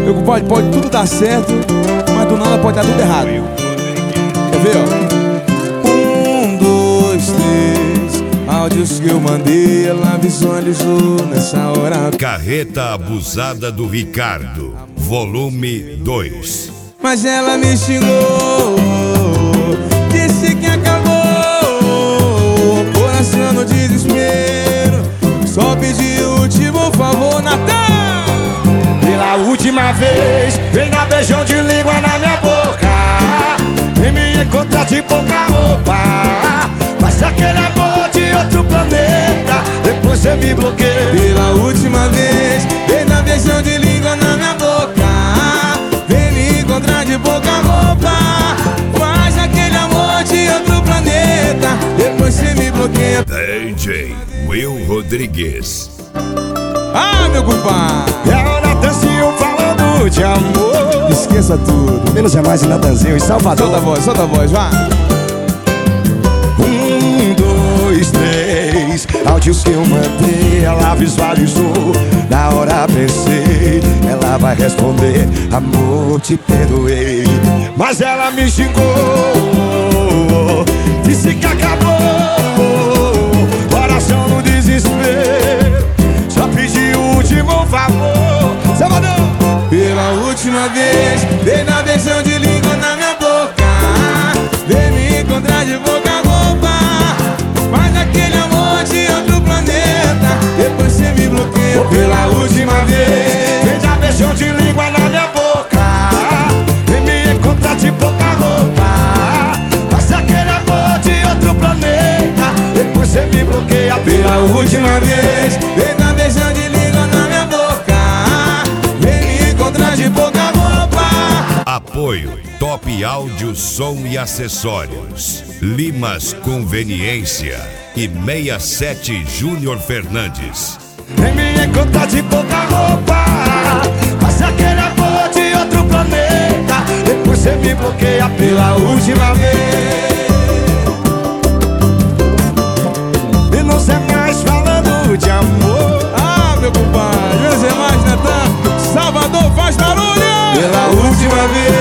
Meu compadre, pode tudo dar certo, mas do nada pode dar tudo errado. Quer ver, ó? 1, 2, 3. Áudios que eu mandei, ela visualizou nessa hora. Carreta Abusada do Ricardo, volume 2. Mas ela me xingou, disse que acabou, coração no desespero. Só pedi o último favor, Natan. Pela última vez, vem dar beijão de língua na minha boca. Vem me encontrar de pouca roupa. Mas aquele amor de outro planeta, depois você me bloqueia. Pela última vez, vem dar beijão de língua na minha boca. Vem me encontrar de pouca roupa. Faz aquele amor de outro planeta, depois você me bloqueia. DJ Will Rodrigues. Ah, meu compadre, É o Natanzinho falando de amor. esqueça tudo. Menos é mais o Natanzinho em Salvador. Solta a voz, vá. 1, 2, 3. Áudios que eu mandei, ela visualizou. Na hora pensei, ela vai responder: amor, te perdoei. Mas ela me xingou, disse que acabou, coração no desespero. Só pedi o último favor, Salvador. Pela última vez, vem dar beijão de língua na minha boca. Vem me encontrar de boca roupa. Faz aquele amor de outro planeta, depois você me bloqueia. Pela última vez, Vem dar beijão de língua na minha boca. Vem me encontrar de pouca roupa. Mas aquele amor de outro planeta, depois você me bloqueia. pela última vez, vem dar beijão de língua na minha boca. Vem me encontrar de boca roupa. Apoio Top Áudio, Som e Acessórios, Limas Conveniência e 67 Júnior Fernandes. Vem me encontrar de pouca roupa. Mas aquele amor de outro planeta, depois você me bloqueia. Pela última vez, E não sei mais falando de amor. ah, meu compadre, meus irmãos, Natan, Salvador faz barulho. Pela última vez,